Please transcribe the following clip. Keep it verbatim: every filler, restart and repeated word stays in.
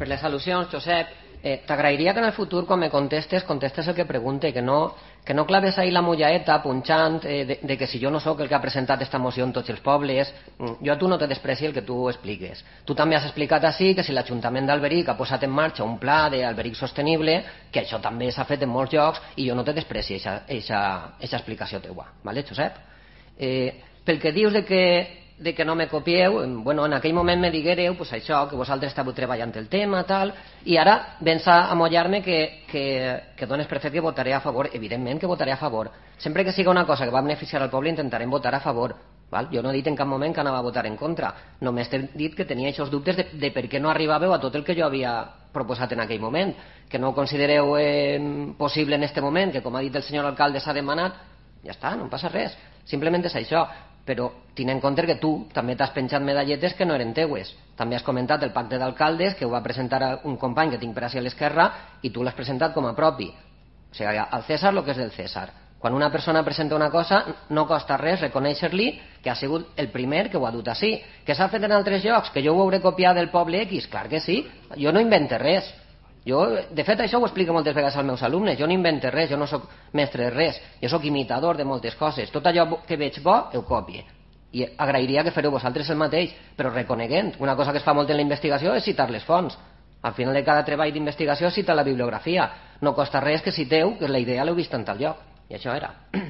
per les al·lusions, Josep. Eh, T'agrairia que en el futur, quan me contestes, contestes el que pregunte, que no, que no claves ahí la mullaeta punxant eh, de, de que si jo no sóc el que ha presentat esta moció en tots els pobles. Jo a tu no te despreci el que tu expliques. Tu també has explicat així que si l'Ajuntament d'Alberic ha posat en marxa un pla d'Alberic sostenible, que això també s'ha fet en molts llocs, i jo no te despreci aquesta explicació teua, vale, Josep? Eh, pel que dius de que de que no me copieu, bueno, en aquell moment me diguéreu pues això, que vosaltres estàveu treballant el tema, tal, i ara vens a mollar-me que, que, que dones per fet que votaré a favor. Evidentment que votaré a favor. Sempre que siga una cosa que va beneficiar al poble intentarem votar a favor. Val? Jo no he dit en cap moment que anava a votar en contra, només he dit que tenia aquests dubtes de, de per què no arribàveu a tot el que jo havia proposat en aquell moment, que no ho considereu eh, possible en este moment, que com ha dit el senyor alcalde s'ha demanat, ja està, no passa res, simplement és això. Però tinc en compte que tu també t'has penjat medalletes que no eren teues. També has comentat el pacte d'alcaldes, que ho va presentar un company que tinc per així a l'esquerra, i tu l'has presentat com a propi. O sigui, al César el que és del César. Quan una persona presenta una cosa, no costa res reconèixer-li que ha sigut el primer que ho ha dut així. Que s'ha fet en altres llocs, que jo ho hauré copiat del poble X, clar que sí. Jo no invento res. Jo, de fet, això ho explico moltes vegades als meus alumnes. Jo no invento res, jo no sóc mestre de res. Jo sóc imitador de moltes coses. Tot allò que veig bo, ho copie. I agrairia que fareu vosaltres el mateix, però reconeguent. Una cosa que es fa molt en la investigació és citar les fonts. Al final de cada treball d'investigació cita la bibliografia. No costa res que citeu que la idea l'heu vist en tal lloc. I això era.